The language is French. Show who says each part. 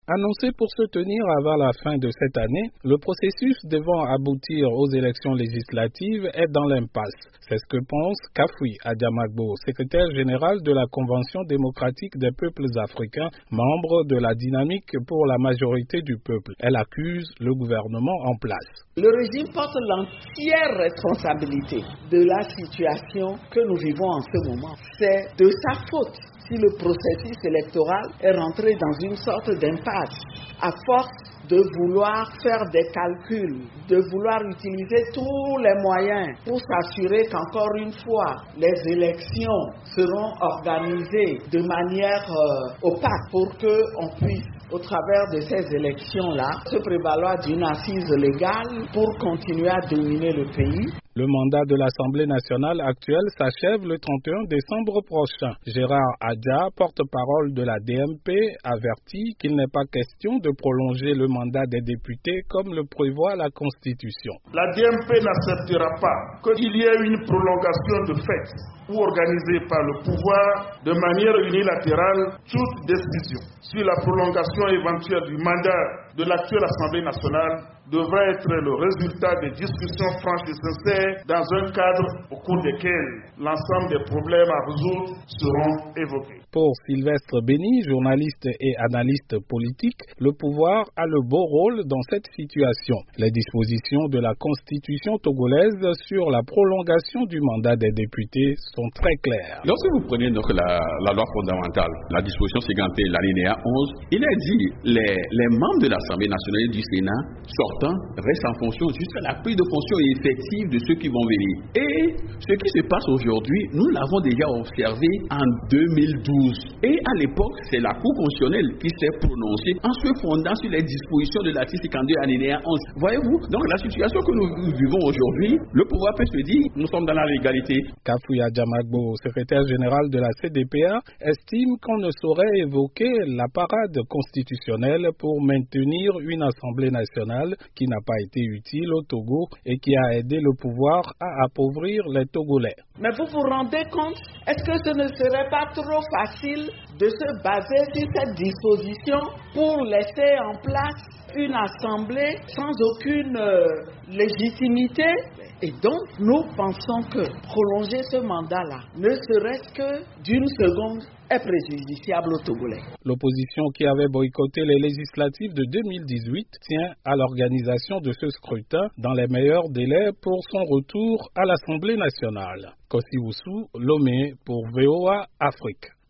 Speaker 1: Annoncé pour se tenir avant la fin de cette année, le processus devant aboutir aux élections législatives est dans l'impasse. C'est ce que pense Kafui Adiamagbo, secrétaire général de la Convention démocratique des peuples africains, membre de la dynamique pour la majorité du peuple. Elle accuse le gouvernement en place.
Speaker 2: Le régime porte l'entière responsabilité de la situation que nous vivons en ce moment. C'est de sa faute si le processus électoral est rentré dans une sorte d'impasse, à force de vouloir faire des calculs, de vouloir utiliser tous les moyens pour s'assurer qu'encore une fois, les élections seront organisées de manière opaque pour qu'on puisse, au travers de ces élections-là, se prévaloir d'une assise légale pour continuer à dominer le pays.
Speaker 1: Le mandat de l'Assemblée nationale actuelle s'achève le 31 décembre prochain. Gérard Adja, porte-parole de la DMP, avertit qu'il n'est pas question de prolonger le mandat des députés comme le prévoit la Constitution.
Speaker 3: La DMP n'acceptera pas qu'il y ait une prolongation de fait ou organisée par le pouvoir de manière unilatérale toute décision sur la prolongation éventuelle du mandat de l'actuelle Assemblée nationale devra être le résultat des discussions franches et sincères dans un cadre au cours desquels l'ensemble des problèmes à résoudre seront évoqués.
Speaker 1: Pour Sylvestre Béni, journaliste et analyste politique, le pouvoir a le beau rôle dans cette situation. Les dispositions de la Constitution togolaise sur la prolongation du mandat des députés sont très claires.
Speaker 4: Lorsque vous prenez donc la loi fondamentale, la disposition 51, l'alinéa 11, il est dit les membres de l'Assemblée nationale et du Sénat sortant restent en fonction jusqu'à la prise de fonction effective de ceux qui vont venir. Et ce qui se passe aujourd'hui, nous l'avons déjà observé en 2012. Et à l'époque, c'est la Cour constitutionnelle qui s'est prononcée en se fondant sur les dispositions de l'article 52 alinéa 11. Voyez-vous, donc la situation que nous vivons aujourd'hui, le pouvoir peut se dire, nous sommes dans la légalité.
Speaker 1: Kafui Adiamagbo, secrétaire général de la CDPA, estime qu'on ne saurait évoquer la parade constitutionnelle pour maintenir une Assemblée nationale qui n'a pas été utile au Togo et qui a aidé le pouvoir à appauvrir les Togolais.
Speaker 2: Mais vous vous rendez compte, est-ce que ce ne serait pas trop facile de se baser sur cette disposition pour laisser en place une assemblée sans aucune légitimité? Et donc, nous pensons que prolonger ce mandat-là, ne serait-ce que d'une seconde, est préjudiciable aux Togolais.
Speaker 1: L'opposition qui avait boycotté les législatives de 2018 tient à l'organisation de ce scrutin dans les meilleurs délais pour son retour à l'Assemblée nationale. Kossi Oussou, Lomé pour VOA Afrique.